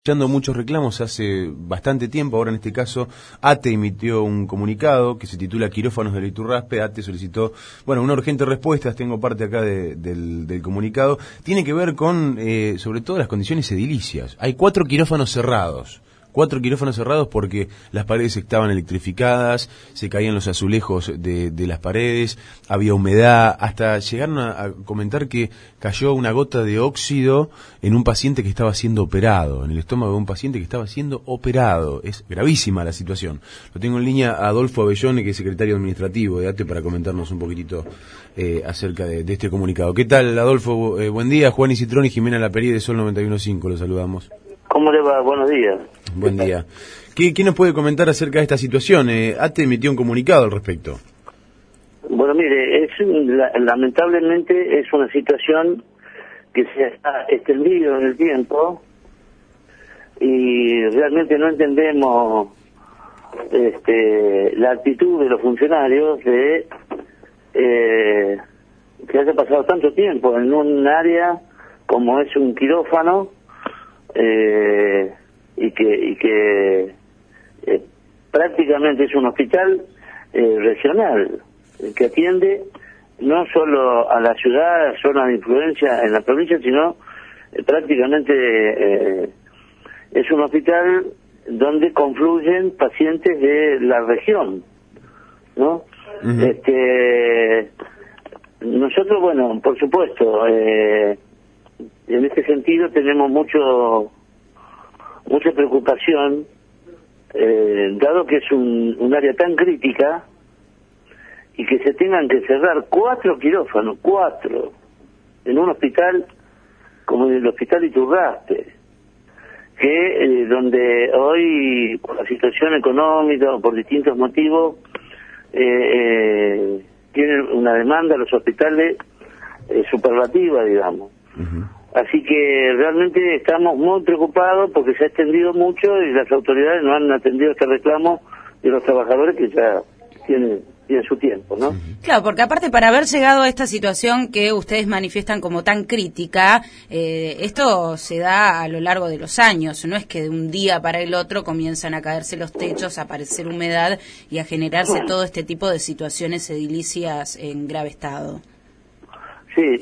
dando muchos reclamos hace bastante tiempo. Ahora en este caso ATE emitió un comunicado que se titula Quirófanos del Iturraspe. ATE solicitó, bueno, una urgente respuesta. Tengo parte acá del comunicado. Tiene que ver con, sobre todo, las condiciones edilicias. Hay 4 quirófanos cerrados. 4 quirófanos cerrados porque las paredes estaban electrificadas, se caían los azulejos de las paredes, había humedad, hasta llegaron a comentar que cayó una gota de óxido en un paciente que estaba siendo operado, en el estómago de un paciente que estaba siendo operado. Es gravísima la situación. Lo tengo en línea a Adolfo Abellone, que es secretario administrativo de ATE, para comentarnos un poquitito acerca de este comunicado. ¿Qué tal, Adolfo? Buen día. Juan Citrón y Jimena Laperi de Sol 91.5, los saludamos. ¿Cómo le va? Buenos días. Buen día. ¿Qué nos puede comentar acerca de esta situación? ATE emitió un comunicado al respecto. Bueno, mire, lamentablemente es una situación que se ha extendido en el tiempo y realmente no entendemos la actitud de los funcionarios de que haya pasado tanto tiempo en un área como es un quirófano, y que prácticamente es un hospital regional que atiende no solo a la ciudad, zona de influencia en la provincia, sino prácticamente es un hospital donde confluyen pacientes de la región, ¿no? Uh-huh. Nosotros, bueno, por supuesto, en este sentido tenemos mucha preocupación, dado que es un área tan crítica y que se tengan que cerrar 4 quirófanos, 4, en un hospital como el Hospital Iturraspe, que donde hoy, por la situación económica o por distintos motivos, tienen una demanda los hospitales superlativa, digamos. Uh-huh. Así que realmente estamos muy preocupados porque se ha extendido mucho y las autoridades no han atendido este reclamo de los trabajadores que ya tienen su tiempo, ¿no? Claro, porque aparte para haber llegado a esta situación que ustedes manifiestan como tan crítica, esto se da a lo largo de los años, no es que de un día para el otro comienzan a caerse los techos, a aparecer humedad y a generarse todo este tipo de situaciones edilicias en grave estado. Sí,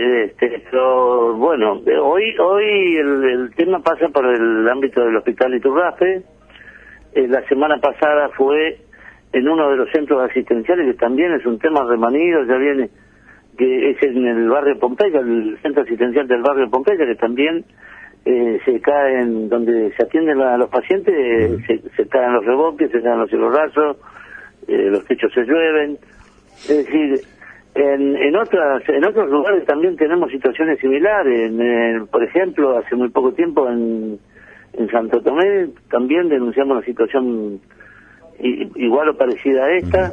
pero bueno, hoy el tema pasa por el ámbito del Hospital Iturraspe. La semana pasada fue en uno de los centros asistenciales, que también es un tema remanido, ya viene, que es en el barrio Pompeya, el centro asistencial del barrio Pompeya, que también se caen, donde se atienden a los pacientes, se caen los reboques, se caen los cielorrazos, los techos se llueven. Es decir, en otros lugares también tenemos situaciones similares. Por ejemplo, hace muy poco tiempo en Santo Tomé también denunciamos una situación igual o parecida a esta.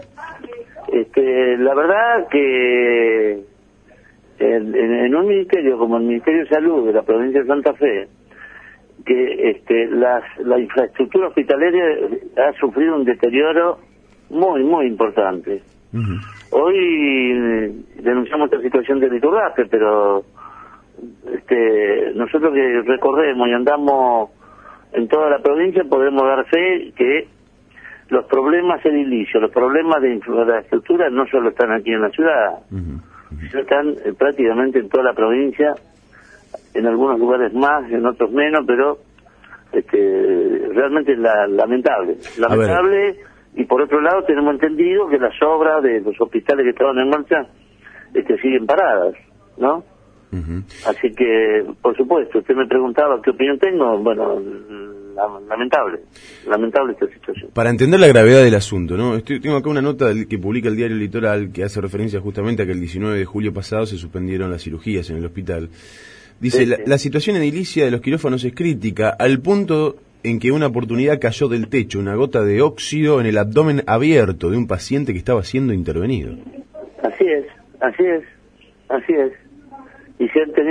La verdad que en un ministerio como el Ministerio de Salud de la provincia de Santa Fe, que la infraestructura hospitalaria ha sufrido un deterioro muy importante. Uh-huh. Hoy denunciamos esta situación del Iturraspe, pero nosotros que recorremos y andamos en toda la provincia podemos dar fe que los problemas edilicios, los problemas de infraestructura no solo están aquí en la ciudad, sino están prácticamente en toda la provincia, en algunos lugares más, en otros menos, pero realmente lamentable. Y por otro lado tenemos entendido que las obras de los hospitales que estaban en marcha siguen paradas, ¿no? Uh-huh. Así que, por supuesto, usted me preguntaba qué opinión tengo. Bueno, lamentable esta situación. Para entender la gravedad del asunto, ¿no? Tengo acá una nota que publica el diario Litoral que hace referencia justamente a que el 19 de julio pasado se suspendieron las cirugías en el hospital. Dice, la situación edilicia de los quirófanos es crítica al punto en que una oportunidad cayó del techo, una gota de óxido en el abdomen abierto de un paciente que estaba siendo intervenido. Así es. Y se han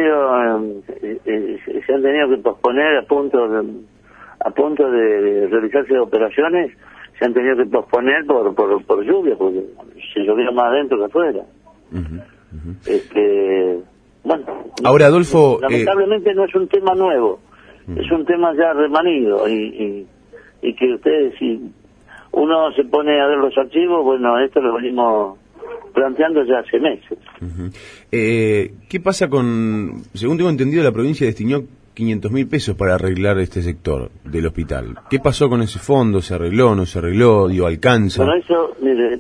tenido que posponer a punto de realizarse operaciones, se han tenido que posponer por lluvia, porque se llovía más adentro que afuera. Uh-huh. Bueno, ahora, Adolfo, lamentablemente no es un tema nuevo. Es un tema ya remanido y que ustedes, si uno se pone a ver los archivos, bueno, esto lo venimos planteando ya hace meses. ¿Qué pasa con, según tengo entendido, la provincia destinó 500.000 pesos para arreglar este sector del hospital? ¿Qué pasó con ese fondo? ¿Se arregló, no se arregló? Digo, ¿alcanza? Bueno, eso, mire,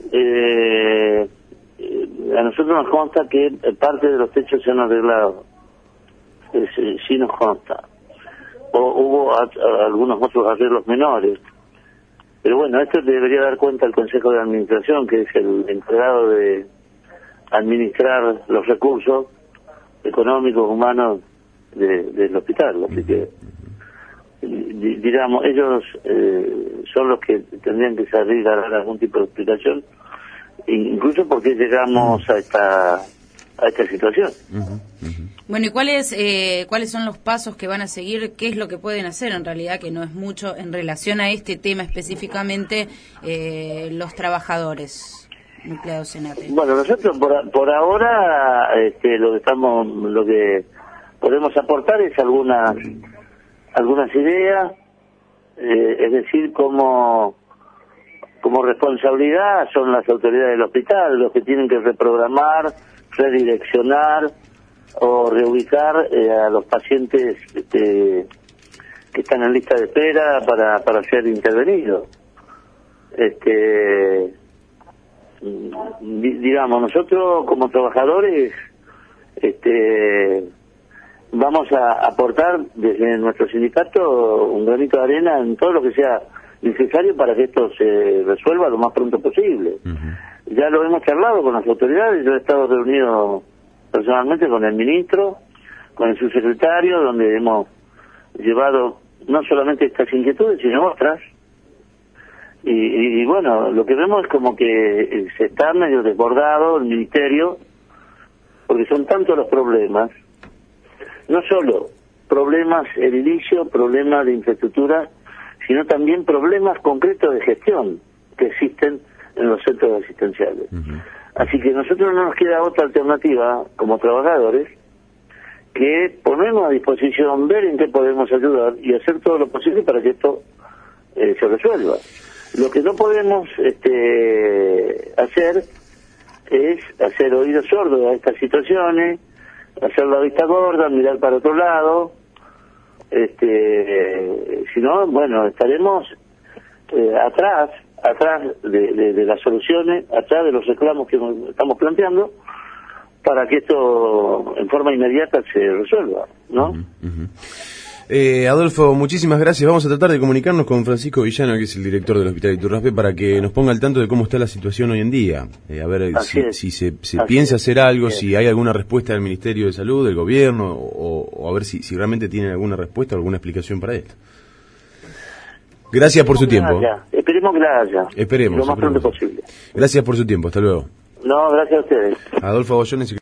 a nosotros nos consta que parte de los techos se han arreglado. Sí nos consta. Hubo algunos otros arreglos menores. Pero bueno, esto debería dar cuenta el Consejo de Administración, que es el encargado de administrar los recursos económicos, humanos del hospital. Así que, digamos, ellos son los que tendrían que salir a dar algún tipo de explicación, incluso porque llegamos a esta situación. Bueno, ¿y cuáles son los pasos que van a seguir? ¿Qué es lo que pueden hacer en realidad, que no es mucho en relación a este tema específicamente, los trabajadores empleados en ATE? Bueno, nosotros por ahora lo que podemos aportar es algunas ideas, es decir, como responsabilidad son las autoridades del hospital los que tienen que reprogramar, redireccionar o reubicar a los pacientes que están en lista de espera para ser intervenidos. Digamos, nosotros como trabajadores vamos a aportar desde nuestro sindicato un granito de arena en todo lo que sea necesario para que esto se resuelva lo más pronto posible. Ya lo hemos charlado con las autoridades, yo he estado reunido personalmente con el ministro, con el subsecretario, donde hemos llevado no solamente estas inquietudes, sino otras. Y bueno, lo que vemos es como que se está medio desbordado el ministerio, porque son tantos los problemas, no solo problemas edilicios, problemas de infraestructura, sino también problemas concretos de gestión que existen en los centros asistenciales. Así que nosotros no nos queda otra alternativa como trabajadores que ponernos a disposición, ver en qué podemos ayudar y hacer todo lo posible para que esto se resuelva. Lo que no podemos hacer es hacer oídos sordos a estas situaciones, hacer la vista gorda, mirar para otro lado, si no, bueno, estaremos atrás de las soluciones, atrás de los reclamos que estamos planteando, para que esto en forma inmediata se resuelva, ¿no? Adolfo, muchísimas gracias. Vamos a tratar de comunicarnos con Francisco Villano, que es el director del Hospital Iturraspe, para que nos ponga al tanto de cómo está la situación hoy en día. A ver si se piensa hacer algo, si hay alguna respuesta del Ministerio de Salud, del Gobierno, o a ver si realmente tienen alguna respuesta o alguna explicación para esto. Gracias por su tiempo. Esperemos que la haya. Esperemos. Lo más pronto posible. Gracias por su tiempo. Hasta luego. No, gracias a ustedes. Adolfo Bollones.